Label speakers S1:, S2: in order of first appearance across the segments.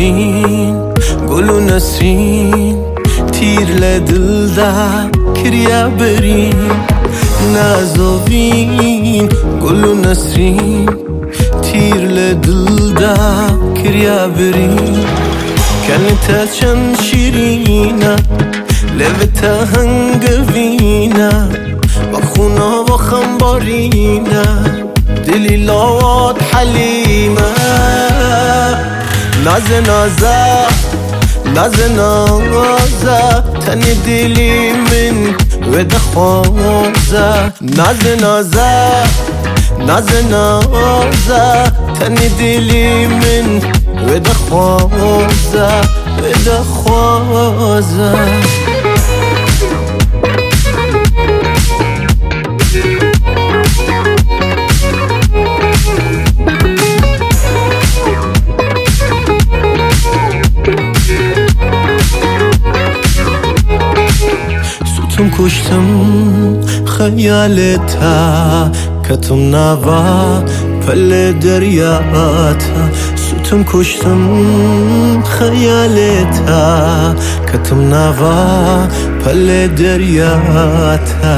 S1: نسرین گل و نسرین تیر لدل دا کریا برین نازوین گل و نسرین تیر لدل دا کریا برین کنتا چند شیرینا لبتا هنگوینا بخونا و خنبارینا دلی لات حلیمه ناز نازا ناز نازا تنی دلی من و دخوازا ناز نازا ناز نازا تنی دلی من و دخوازا و دخوازا ستم کشتم خیالتا کتم نوا پل دریاتا ستم کشتم خیالتا کتم نوا پل دریاتا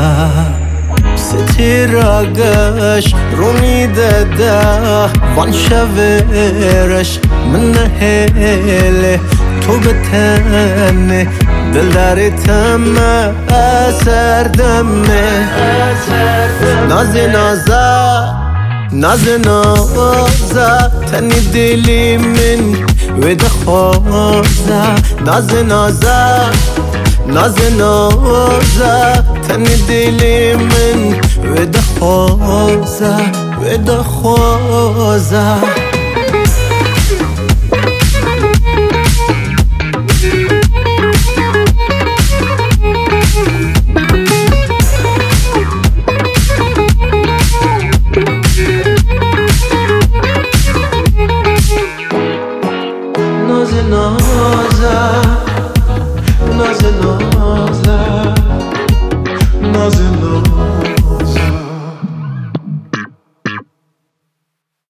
S1: ستیراگش رونی دادا وان شویرش من نهیله تو بتنه دل داری تمه اثر دمه ناز نازا ناز نازا تنی دلی من و دخوازا ناز نازا ناز نازا تنی دلی من و دخوازا و دخوازا